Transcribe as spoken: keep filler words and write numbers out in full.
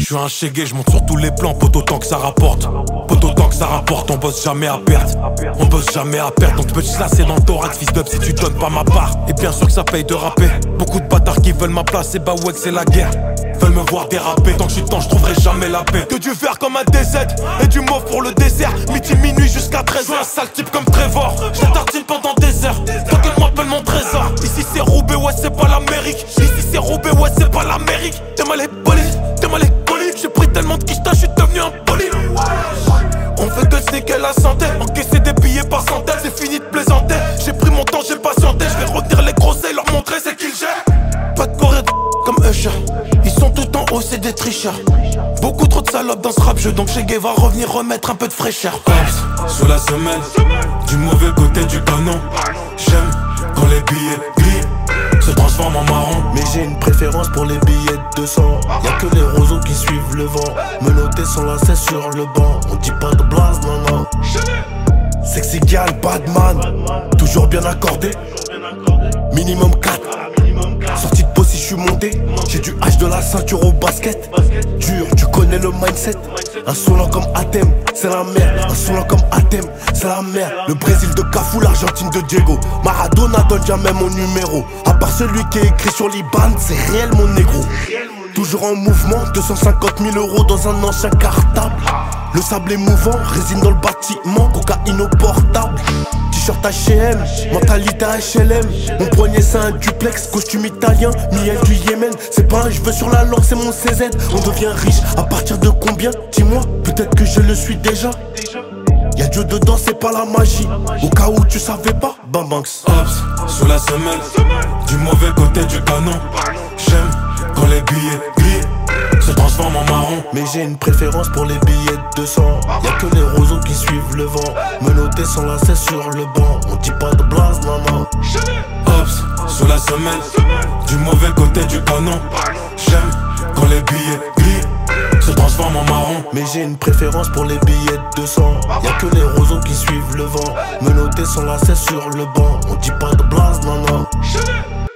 suis un chégué, je monte sur tous les plans, pote autant que ça rapporte. Pote autant que ça rapporte, on bosse jamais à perte. On bosse jamais à perte, donc peux te slasser dans le thorax, fils d'up, si tu donnes pas ma part. Et bien sûr que ça paye de rapper. Beaucoup de bâtards qui veulent ma place, et bah ouais que c'est la guerre. Veulent me voir déraper, tant que je suis temps, je trouverai jamais la paix. Que du verre comme un D Z, et du mauve pour le dessert. Midi, minuit jusqu'à treize heures, un sale type comme Trevor. Je tartine pendant des heures, faut que m'appelle mon trésor. Ici c'est Roubaix, ouais c'est pas l'Amérique. Ici c'est Roubaix, ouais c'est pas l'Amérique. T'es mal les polices, t'es mal les polices. J'ai pris tellement de quicheta, je suis devenu un poli. On fait que sneaker la santé, encaisser des billets par centaines. C'est fini de plaisanter, j'ai pris mon temps, j'ai patienté. Je vais retenir les groseilles, leur montrer c'est qu'ils gèrent. Pas de corée comme Usher, ils sont tout en haut, c'est des tricheurs. Beaucoup trop de salopes dans ce rap jeu, donc chez Gay va revenir remettre un peu de fraîcheur. Ops, sous la semelle, du mauvais côté du canon. J'aime quand les billets brillent, se transforment en marron. Mais j'ai une préférence pour les billets de deux cents. Y'a que les roseaux qui suivent le vent. Menotté sans lacet sur le banc. On dit pas de blase, non non. Sexy gal, badman, toujours bien accordé. Minimum quatre. Sorti de pause si je suis monté. J'ai du H de la ceinture au basket. Dur, tu connais le mindset. Insolent comme Athème, c'est la merde. Insolent comme Athème, c'est la merde. Le Brésil de Cafou, l'Argentine de Diego. Maradona donne jamais mon numéro. À part celui qui est écrit sur l'Iban, c'est réel mon négro. Toujours en mouvement, deux cent cinquante mille euros dans un ancien cartable. Le sable est mouvant, résine dans le bâtiment, cocaïne au portable. T-shirt H et M, mentalité H L M. Mon poignet c'est un duplex, costume italien, miel du Yémen. C'est pas un cheveu sur la langue, c'est mon C Z. On devient riche à partir de combien? Dis-moi, peut-être que je le suis déjà. Y'a Dieu dedans, c'est pas la magie. Au cas où tu savais pas, Bam Banks. Ops, sous la semelle, du mauvais côté du canon. J'aime quand les billets brillent, se transforment en marron. Mais j'ai une préférence pour les billets de deux cents. Y'a que les roseaux qui suivent le vent. Menotté sans lacet sur le banc. On dit pas de blase, non non. Ops, sous la semelle, du mauvais côté du canon. J'aime quand les billets brillent, se transforment en marron. Mais j'ai une préférence pour les billets de deux cents. Y'a que les roseaux qui suivent le vent. Menotté sans lacet sur le banc. On dit pas de blase, non non.